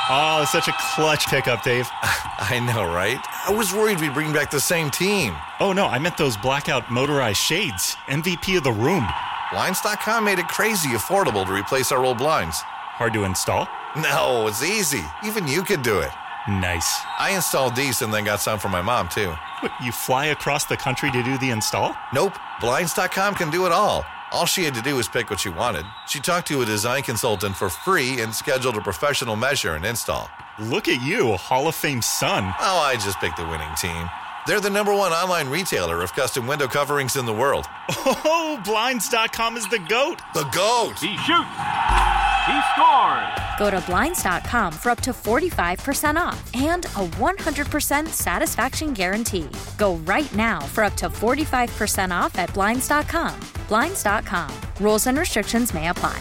Oh, such a clutch pickup, Dave. I know, right? I was worried we'd bring back the same team. Oh, no, I meant those blackout motorized shades. MVP of the room. Blinds.com made it crazy affordable to replace our old blinds. Hard to install? No, it's easy. Even you could do it. Nice. I installed these and then got some for my mom, too. What, you fly across the country to do the install? Nope. Blinds.com can do it all. All she had to do was pick what she wanted. She talked to a design consultant for free and scheduled a professional measure and install. Look at you, Hall of Fame son. Oh, I just picked the winning team. They're the #1 online retailer of custom window coverings in the world. Oh, Blinds.com is the GOAT. The GOAT! He shoots. He scores. Go to Blinds.com for up to 45% off and a 100% satisfaction guarantee. Go right now for up to 45% off at Blinds.com. Blinds.com. Rules and restrictions may apply.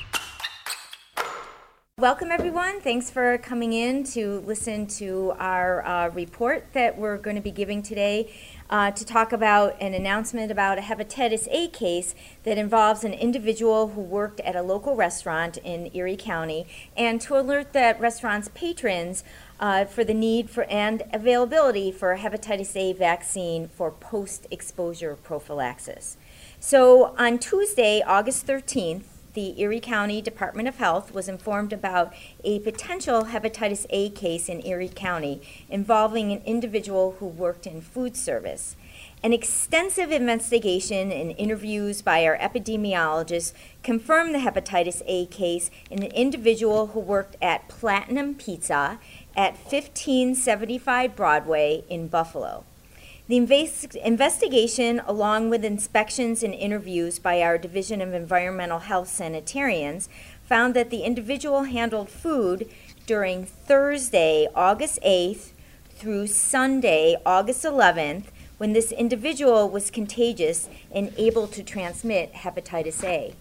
Welcome, everyone. Thanks for coming in to listen to our report that we're going to be giving today to talk about an announcement about a hepatitis A case that involves an individual who worked at a local restaurant in Erie County, and to alert that restaurant's patrons for the need for and availability for hepatitis A vaccine for post-exposure prophylaxis. So on Tuesday, August 13th, the Erie County Department of Health was informed about a potential hepatitis A case in Erie County involving an individual who worked in food service. An extensive investigation and interviews by our epidemiologists confirmed the hepatitis A case in an individual who worked at Platinum Pizza at 1575 Broadway in Buffalo. The investigation, along with inspections and interviews by our Division of Environmental Health Sanitarians, found that the individual handled food during Thursday, August 8th through Sunday, August 11th, when this individual was contagious and able to transmit hepatitis A.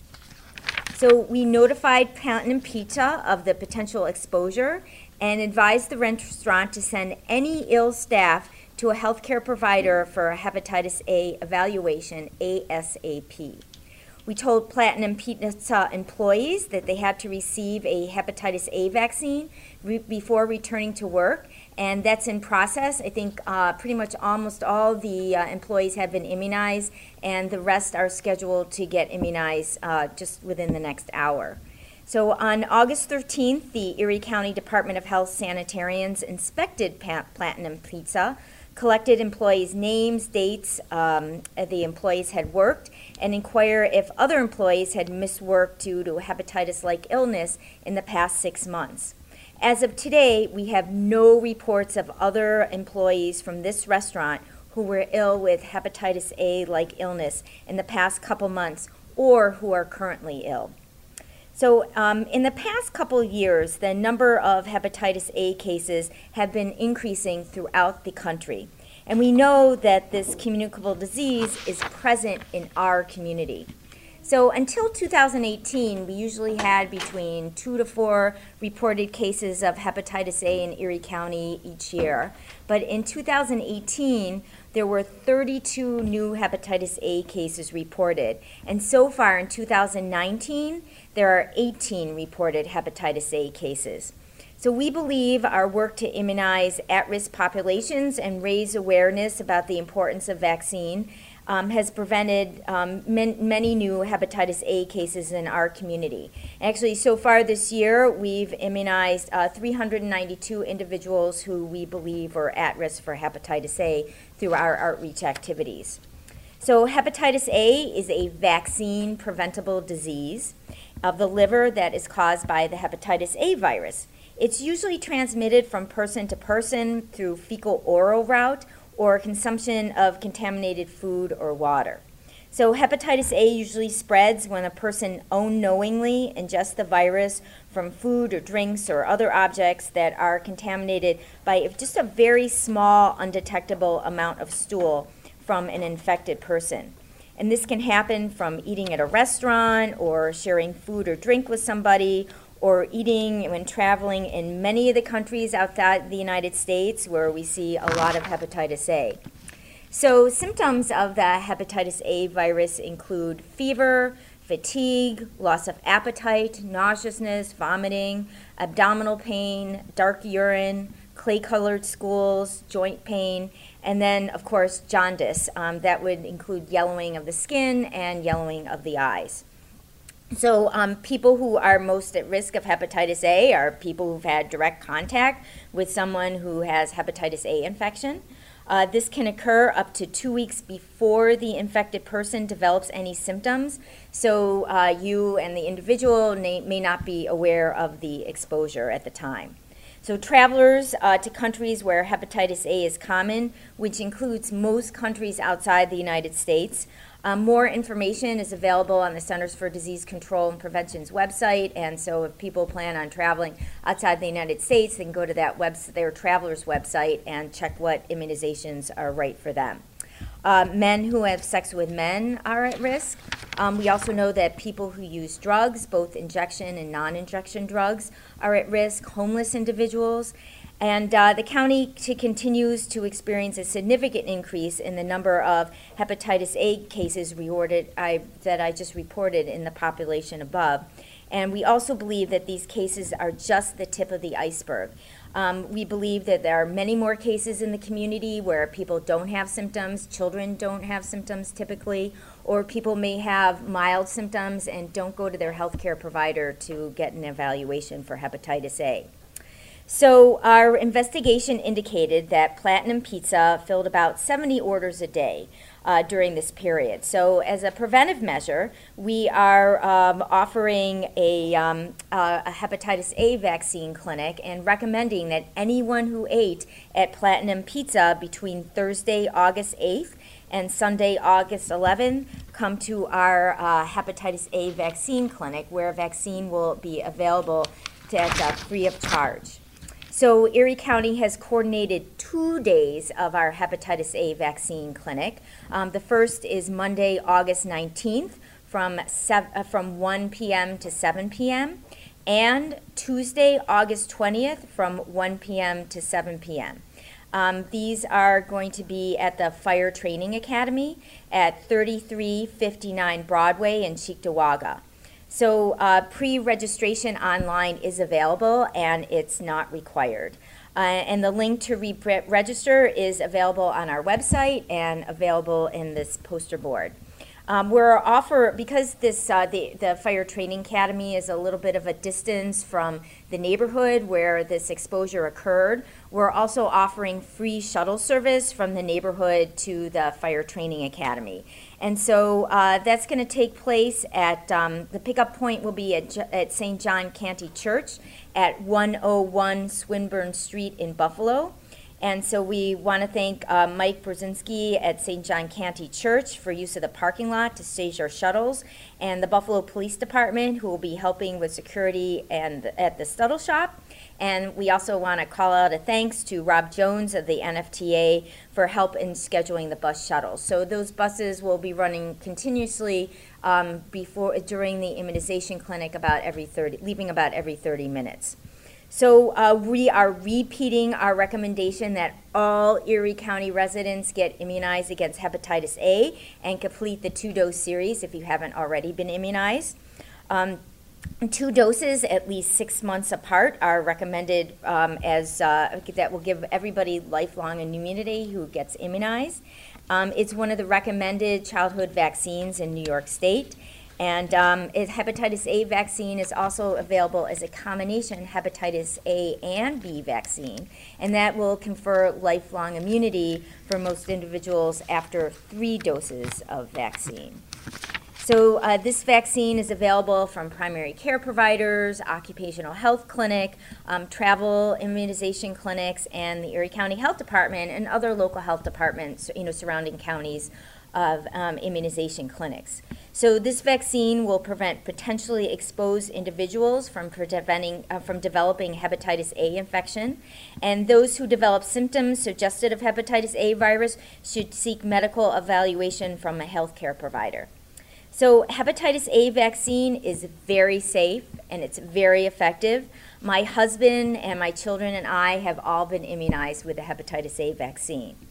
So we notified Platinum Pizza of the potential exposure and advised the restaurant to send any ill staff to a healthcare provider for a hepatitis A evaluation ASAP. We told Platinum Pizza employees that they had to receive a hepatitis A vaccine before returning to work, and that's in process. I think pretty much almost all the employees have been immunized, and the rest are scheduled to get immunized just within the next hour. So on August 13th, the Erie County Department of Health Sanitarians inspected Platinum Pizza, collected employees' names, dates the employees had worked, and inquire if other employees had missed work due to hepatitis-like illness in the past 6 months. As of today, we have no reports of other employees from this restaurant who were ill with hepatitis A-like illness in the past couple months or who are currently ill. So in the past couple years, the number of hepatitis A cases have been increasing throughout the country. And we know that this communicable disease is present in our community. So until 2018, we usually had between 2 to 4 reported cases of hepatitis A in Erie County each year. But in 2018, there were 32 new hepatitis A cases reported. And so far in 2019, there are 18 reported hepatitis A cases. So we believe our work to immunize at-risk populations and raise awareness about the importance of vaccine has prevented many new hepatitis A cases in our community. Actually, so far this year, we've immunized 392 individuals who we believe are at risk for hepatitis A through our outreach activities. So hepatitis A is a vaccine-preventable disease of the liver that is caused by the hepatitis A virus. It's usually transmitted from person to person through fecal-oral route or consumption of contaminated food or water. So hepatitis A usually spreads when a person unknowingly ingests the virus from food or drinks or other objects that are contaminated by just a very small, undetectable amount of stool from an infected person. And this can happen from eating at a restaurant or sharing food or drink with somebody, or eating when traveling in many of the countries outside the United States where we see a lot of hepatitis A. So symptoms of the hepatitis A virus include fever, fatigue, loss of appetite, nauseousness, vomiting, abdominal pain, dark urine, clay-colored stools, joint pain, and then, of course, jaundice. That would include yellowing of the skin and yellowing of the eyes. So people who are most at risk of hepatitis A are people who've had direct contact with someone who has hepatitis A infection. This can occur up to 2 weeks before the infected person develops any symptoms, so you and the individual may not be aware of the exposure at the time. So travelers to countries where hepatitis A is common, which includes most countries outside the United States. More information is available on the Centers for Disease Control and Prevention's website, and so if people plan on traveling outside the United States, they can go to that their traveler's website and check what immunizations are right for them. Men who have sex with men are at risk. We also know that people who use drugs, both injection and non-injection drugs, are at risk. Homeless individuals. And the county continues to experience a significant increase in the number of hepatitis A cases that I just reported in the population above. And we also believe that these cases are just the tip of the iceberg. We believe that there are many more cases in the community where people don't have symptoms, children don't have symptoms typically, or people may have mild symptoms and don't go to their healthcare provider to get an evaluation for hepatitis A. So our investigation indicated that Platinum Pizza filled about 70 orders a day during this period. So as a preventive measure, we are offering a hepatitis A vaccine clinic and recommending that anyone who ate at Platinum Pizza between Thursday, August 8th and Sunday, August 11th, come to our hepatitis A vaccine clinic where a vaccine will be available free of charge. So Erie County has coordinated 2 days of our hepatitis A vaccine clinic. The first is Monday, August 19th from 1 p.m. to 7 p.m. and Tuesday, August 20th from 1 p.m. to 7 p.m. These are going to be at the Fire Training Academy at 3359 Broadway in Cheektowaga. So pre-registration online is available and it's not required. And the link to register is available on our website and available in this poster board. Because this the Fire Training Academy is a little bit of a distance from the neighborhood where this exposure occurred, we're also offering free shuttle service from the neighborhood to the Fire Training Academy. And so that's going to take place at, the pickup point will be at St. John Canty Church at 101 Swinburne Street in Buffalo. And so we want to thank Mike Brzezinski at St. John Canty Church for use of the parking lot to stage our shuttles, and the Buffalo Police Department, who will be helping with security and at the Stuttle Shop. And we also want to call out a thanks to Rob Jones of the NFTA for help in scheduling the bus shuttles. So those buses will be running continuously during the immunization clinic leaving about every 30 minutes. So we are repeating our recommendation that all Erie County residents get immunized against hepatitis A and complete the 2-dose series if you haven't already been immunized. 2 doses at least 6 months apart are recommended that will give everybody lifelong immunity who gets immunized. It's one of the recommended childhood vaccines in New York State. And hepatitis A vaccine is also available as a combination hepatitis A and B vaccine, and that will confer lifelong immunity for most individuals after 3 doses of vaccine. So this vaccine is available from primary care providers, occupational health clinic, travel immunization clinics, and the Erie County Health Department and other local health departments, surrounding counties of immunization clinics. So this vaccine will prevent potentially exposed individuals from developing hepatitis A infection, and those who develop symptoms suggested of hepatitis A virus should seek medical evaluation from a healthcare provider. So hepatitis A vaccine is very safe and it's very effective. My husband and my children and I have all been immunized with the hepatitis A vaccine.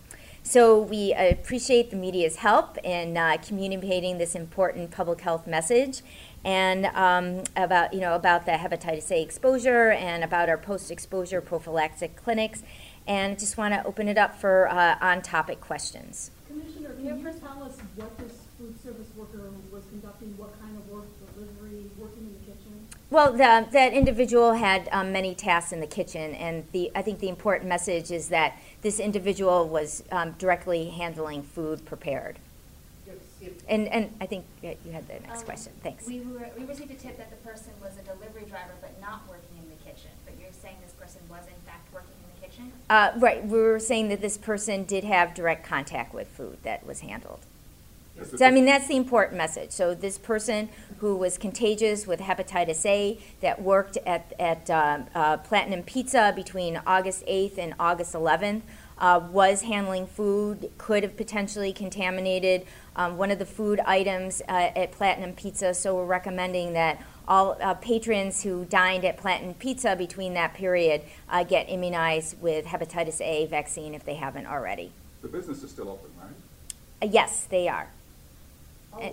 So we appreciate the media's help in communicating this important public health message, and about the hepatitis A exposure and about our post-exposure prophylactic clinics. And I just want to open it up for on-topic questions. Commissioner, can you tell us what this food service worker was conducting, what kind of work, delivery, working in the kitchen? Well, that individual had many tasks in the kitchen, and I think the important message is that this individual was directly handling food prepared. And I think you had the next question. Thanks. We received a tip that the person was a delivery driver but not working in the kitchen. But you're saying this person was in fact working in the kitchen? Right. We were saying that this person did have direct contact with food that was handled. So, I mean, that's the important message. So this person who was contagious with hepatitis A that worked at Platinum Pizza between August 8th and August 11th was handling food, could have potentially contaminated one of the food items at Platinum Pizza. So we're recommending that all patrons who dined at Platinum Pizza between that period get immunized with hepatitis A vaccine if they haven't already. The business is still open, right? Yes, they are. If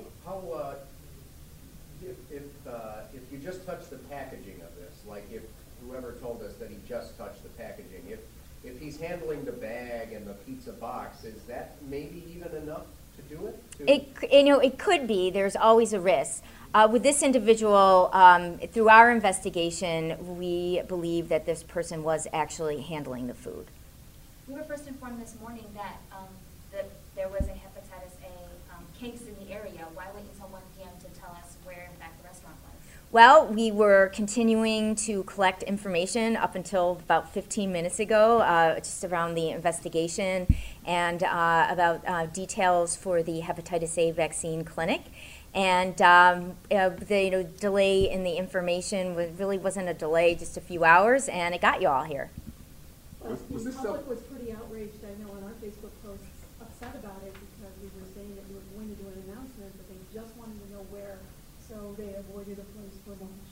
you just touch the packaging of this, like if whoever told us that he just touched the packaging, if he's handling the bag and the pizza box, is that maybe even enough to do it? It could be. There's always a risk. With this individual, through our investigation, we believe that this person was actually handling the food. We were first informed this morning that there was a hepatitis A case in the area. Why wait until 1 p.m. to tell us where, in fact, the restaurant was? Well, we were continuing to collect information up until about 15 minutes ago, just around the investigation and about details for the hepatitis A vaccine clinic. And the delay in the information really wasn't a delay, just a few hours, and it got you all here. Well, the public was pretty outraged, I know, on our Facebook posts, upset about it because we were saying that we were going to do an announcement, but they just wanted to know where, so they avoided a place for lunch.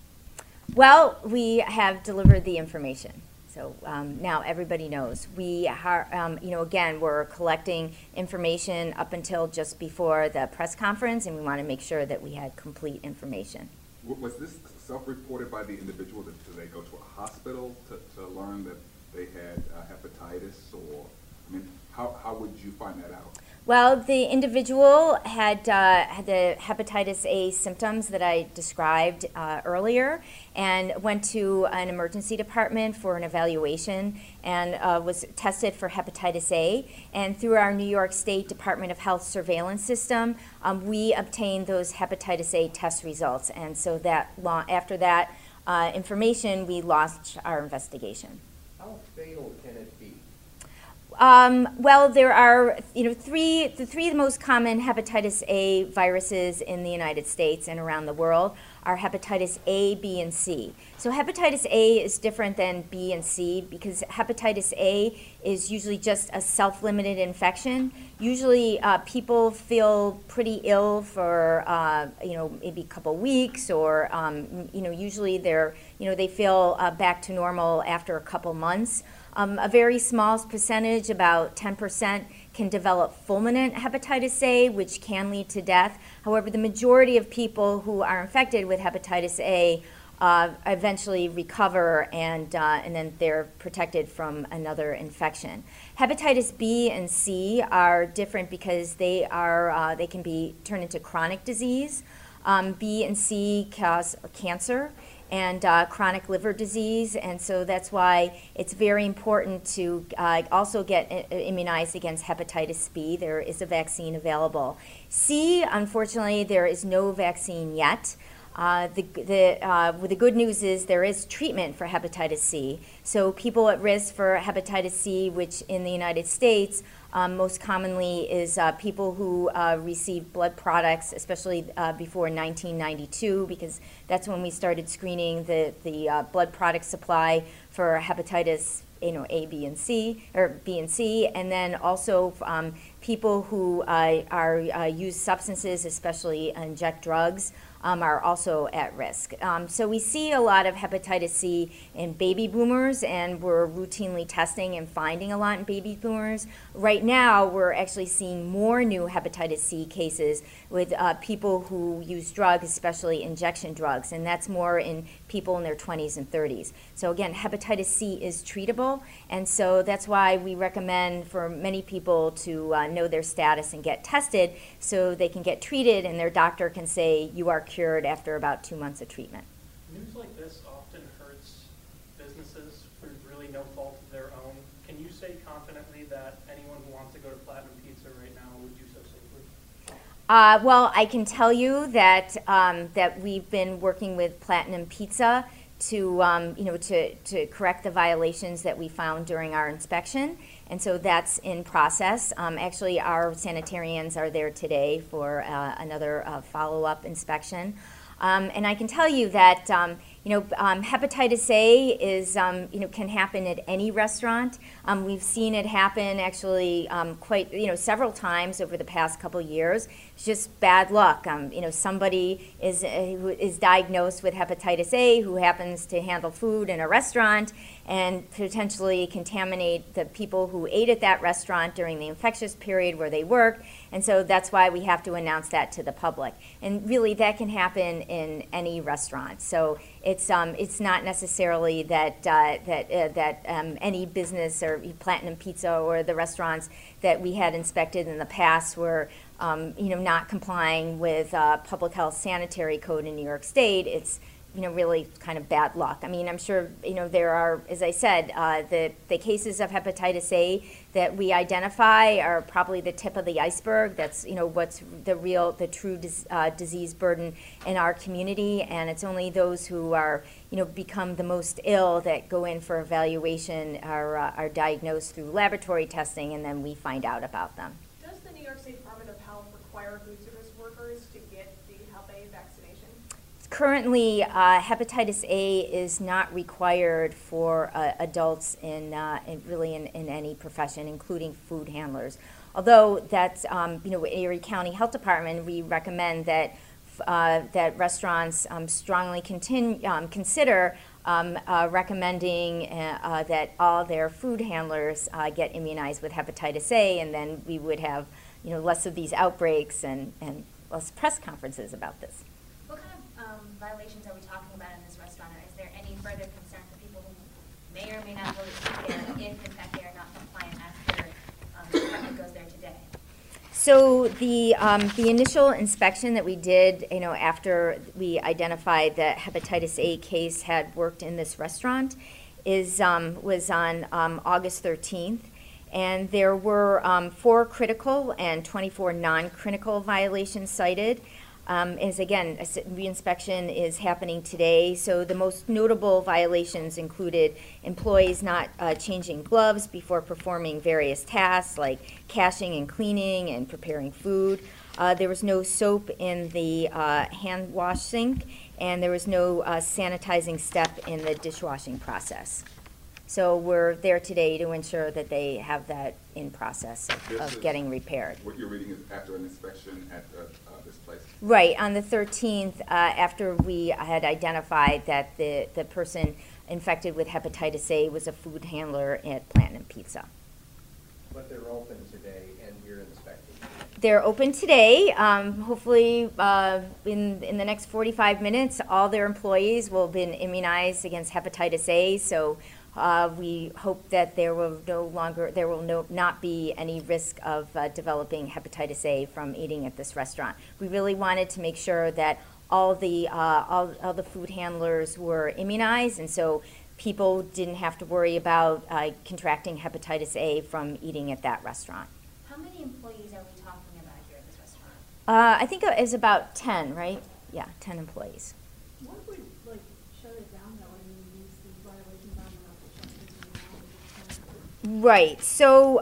Well, we have delivered the information. So now everybody knows. We are, again, we're collecting information up until just before the press conference, and we want to make sure that we had complete information. Was this self-reported by the individual? Did they go to a hospital to learn that they had hepatitis? Or, I mean, how would you find that out? Well, the individual had the hepatitis A symptoms that I described earlier, and went to an emergency department for an evaluation, and was tested for hepatitis A. And through our New York State Department of Health surveillance system, we obtained those hepatitis A test results. And so that after that information, we launched our investigation. How fatal can it be? Well, there are, the three most common hepatitis A viruses in the United States and around the world are hepatitis A, B, and C. So hepatitis A is different than B and C because hepatitis A is usually just a self-limited infection. Usually people feel pretty ill for, maybe a couple weeks, or, usually they feel back to normal after a couple months. A very small percentage, about 10%, can develop fulminant hepatitis A, which can lead to death. However, the majority of people who are infected with hepatitis A eventually recover, and then they're protected from another infection. Hepatitis B and C are different because they can be turned into chronic disease. B and C cause cancer and chronic liver disease, and so that's why it's very important to also get immunized against hepatitis B. There is a vaccine available. C, unfortunately, there is no vaccine yet. The good news is there is treatment for hepatitis C. So people at risk for hepatitis C, which in the United States most commonly is people who receive blood products, especially before 1992, because that's when we started screening the blood product supply for hepatitis A, B, and C, or B and C, and then also people who use substances, especially inject drugs. are also at risk. So we see a lot of hepatitis C in baby boomers, and we're routinely testing and finding a lot in baby boomers. Right now, we're actually seeing more new hepatitis C cases with people who use drugs, especially injection drugs, and that's more in people in their 20s and 30s. So again, hepatitis C is treatable, and so that's why we recommend for many people to know their status and get tested so they can get treated and their doctor can say you are cured after about 2 months of treatment. News like this often hurts businesses through really no fault of their own. Can you say confidently that anyone who wants to go to Platinum Pizza right now would do so safely? Well, I can tell you that that we've been working with Platinum Pizza to correct the violations that we found during our inspection, and so that's in process. Actually, our sanitarians are there today for another follow-up inspection. And I can tell you that hepatitis A is can happen at any restaurant. We've seen it happen actually quite several times over the past couple years. It's just bad luck. Somebody who is diagnosed with hepatitis A who happens to handle food in a restaurant and potentially contaminate the people who ate at that restaurant during the infectious period where they worked. And so that's why we have to announce that to the public. And really, that can happen in any restaurant. So it's not necessarily that any business or Platinum Pizza or the restaurants that we had inspected in the past were not complying with public health sanitary code in New York State. It's really kind of bad luck. I mean, I'm sure, there are, as I said, the cases of hepatitis A that we identify are probably the tip of the iceberg. That's, what's the true disease burden in our community, and it's only those who are, become the most ill that go in for evaluation are diagnosed through laboratory testing, and then we find out about them. Does the New York State Department of Health require food service workers to get the Hep A vaccination? Currently, hepatitis A is not required for adults in any profession, including food handlers. Although that's, Erie County Health Department, we recommend that restaurants strongly consider recommending that all their food handlers get immunized with hepatitis A, and then we would have, less of these outbreaks and less press conferences about this. What kind of violations are we talking about in this restaurant? Or is there any further concern for people who may or may not go there if, in fact, they are not compliant after the department goes there today? So the initial inspection that we did, after we identified that hepatitis A case had worked in this restaurant, was on August 13th. And there were 4 critical and 24 non-critical violations cited. As again, reinspection is happening today. So the most notable violations included employees not changing gloves before performing various tasks like cashing and cleaning and preparing food. There was no soap in the hand wash sink, and there was no sanitizing step in the dishwashing process. So we're there today to ensure that they have that in process of getting repaired. What you're reading is after an inspection at this place? Right, on the 13th, after we had identified that the person infected with hepatitis A was a food handler at Platinum Pizza. But they're open today and you're inspecting? They're open today. Hopefully, in the next 45 minutes, all their employees will have been immunized against hepatitis A. So we hope that there will not be any risk of developing hepatitis A from eating at this restaurant. We really wanted to make sure that all the food handlers were immunized, and so people didn't have to worry about contracting hepatitis A from eating at that restaurant. How many employees are we talking about here at this restaurant? I think it's about 10, right? Yeah, 10 employees. What if we shut it down though? I mean, these violations aren't enough to shut it down. Right. So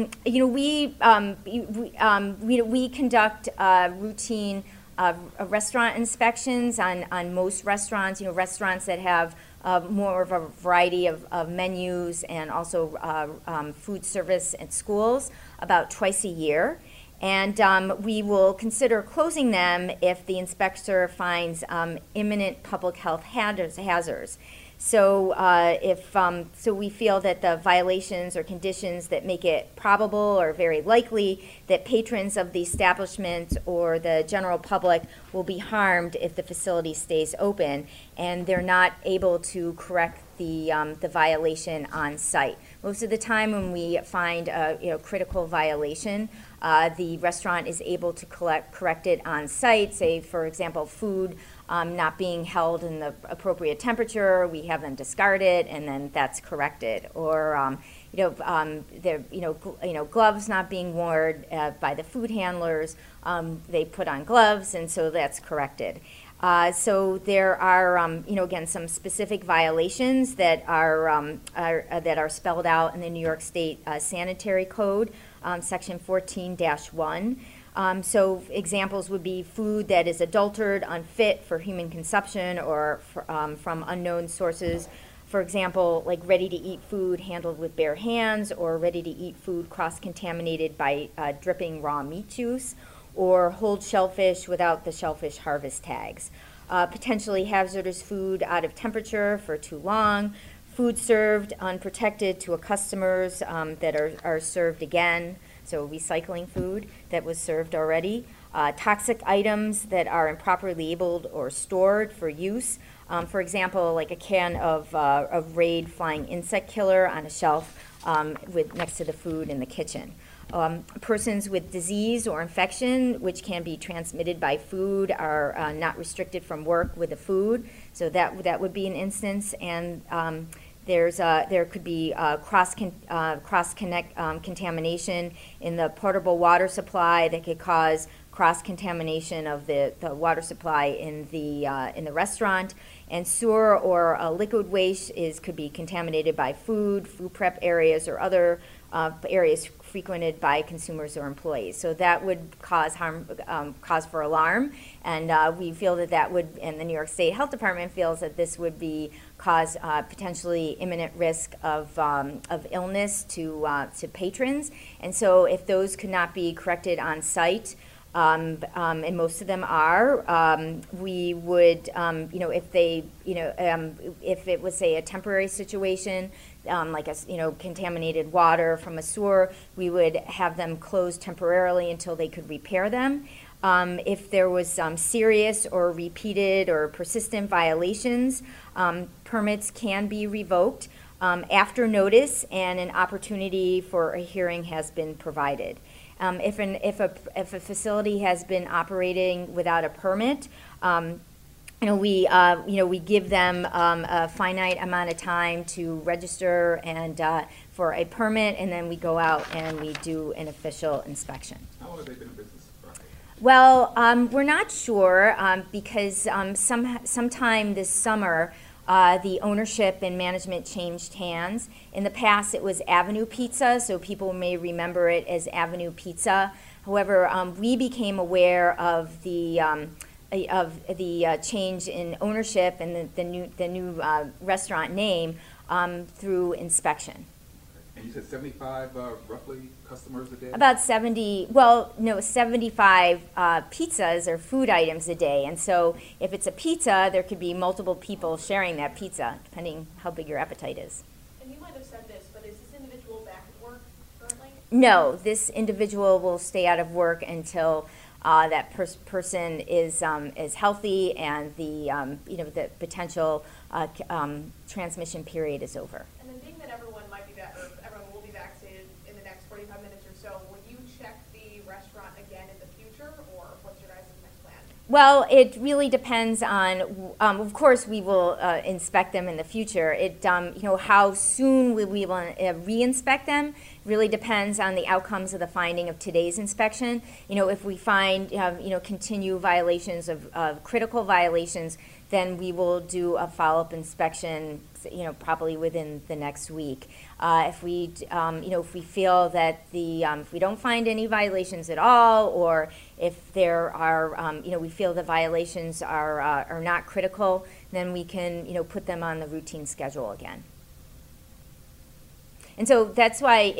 we conduct routine restaurant inspections on most restaurants. Restaurants that have more of a variety of menus and also food service at schools about twice a year. And we will consider closing them if the inspector finds imminent public health hazards. So so we feel that the violations or conditions that make it probable or very likely that patrons of the establishment or the general public will be harmed if the facility stays open, and they're not able to correct the violation on site. Most of the time when we find a critical violation, the restaurant is able to correct it on site. Say, for example, food not being held in the appropriate temperature, we have them discard it, and then that's corrected. Or gloves not being worn by the food handlers, they put on gloves, and so that's corrected. So there are, again, some specific violations that are spelled out in the New York State Sanitary Code, Section 14-1. So examples would be food that is adulterated, unfit for human consumption, or from unknown sources. For example, like ready-to-eat food handled with bare hands, or ready-to-eat food cross-contaminated by dripping raw meat juice, or hold shellfish without the shellfish harvest tags. Potentially hazardous food out of temperature for too long, food served unprotected to a customers that are served again, so recycling food that was served already, toxic items that are improperly labeled or stored for use. For example, like a can of Raid flying insect killer on a shelf next to the food in the kitchen. Persons with disease or infection, which can be transmitted by food, are not restricted from work with the food. So that would be an instance. And there could be contamination in the potable water supply that could cause cross-contamination of the water supply in the restaurant. And sewer or liquid waste could be contaminated by food prep areas, or other areas frequented by consumers or employees. So that would cause cause for alarm, and we feel that would, and the New York State Health Department feels that this would cause potentially imminent risk of illness to patrons. And so if those could not be corrected on site, and most of them are, we would, if it was, say, a temporary situation, like contaminated water from a sewer, we would have them closed temporarily until they could repair them. If there was serious or repeated or persistent violations, permits can be revoked after notice and an opportunity for a hearing has been provided. If a facility has been operating without a permit, we give them a finite amount of time to register and for a permit, and then we go out and we do an official inspection. How long have they been in business? Well, we're not sure because sometime this summer, the ownership and management changed hands. In the past, it was Avenue Pizza, so people may remember it as Avenue Pizza. However, we became aware of the change in ownership and the new restaurant name through inspection. And you said 75 roughly customers a day? About 75 pizzas or food items a day. And so if it's a pizza, there could be multiple people sharing that pizza, depending how big your appetite is. And you might have said this, but is this individual back at work currently? No, this individual will stay out of work until that person is healthy and the potential transmission period is over. And then being that everyone will be vaccinated in the next 45 minutes or so, will you check the restaurant again in the future, or what's your guys' next plan? Well, it really depends on. Of course, we will inspect them in the future. How soon we will re-inspect them really depends on the outcomes of the finding of today's inspection. If we find continued violations of critical violations, then we will do a follow-up inspection, probably within the next week. If we feel that if we don't find any violations at all, or if there are, we feel the violations are not critical, then we can, put them on the routine schedule again. And so that's why,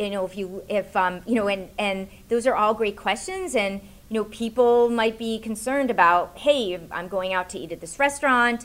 and those are all great questions, and, people might be concerned about, hey, I'm going out to eat at this restaurant,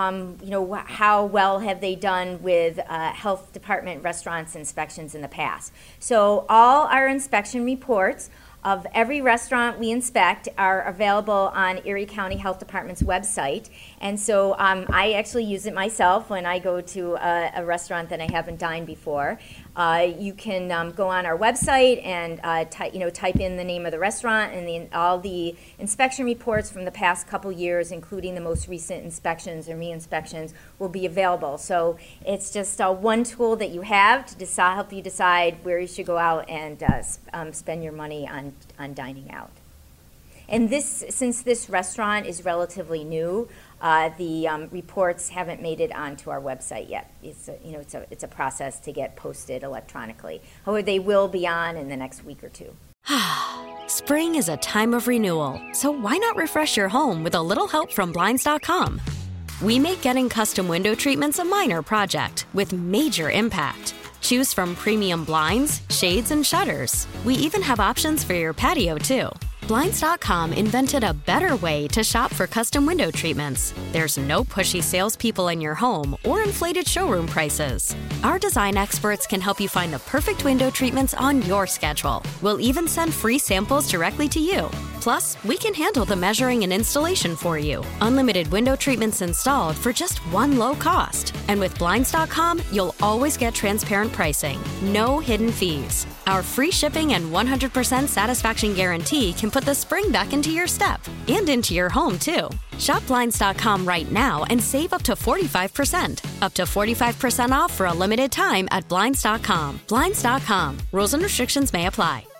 how well have they done with health department restaurants inspections in the past. So all our inspection reports of every restaurant we inspect are available on Erie County Health Department's website. And so I actually use it myself when I go to a restaurant that I haven't dined before. You can go on our website and type in the name of the restaurant, and all the inspection reports from the past couple years, including the most recent inspections and re-inspections, will be available. So it's just one tool that you have to help you decide where you should go out and spend your money on dining out. And since this restaurant is relatively new, the reports haven't made it onto our website yet. It's a process to get posted electronically. However, they will be on in the next week or two. Spring is a time of renewal, so why not refresh your home with a little help from Blinds.com? We make getting custom window treatments a minor project with major impact. Choose from premium blinds, shades, and shutters. We even have options for your patio, too. Blinds.com invented a better way to shop for custom window treatments. There's no pushy salespeople in your home or inflated showroom prices. Our design experts can help you find the perfect window treatments on your schedule. We'll even send free samples directly to you. Plus, we can handle the measuring and installation for you. Unlimited window treatments installed for just one low cost. And with Blinds.com, you'll always get transparent pricing. No hidden fees. Our free shipping and 100% satisfaction guarantee can put the spring back into your step and into your home, too. Shop Blinds.com right now and save up to 45%. Up to 45% off for a limited time at Blinds.com. Blinds.com. Rules and restrictions may apply.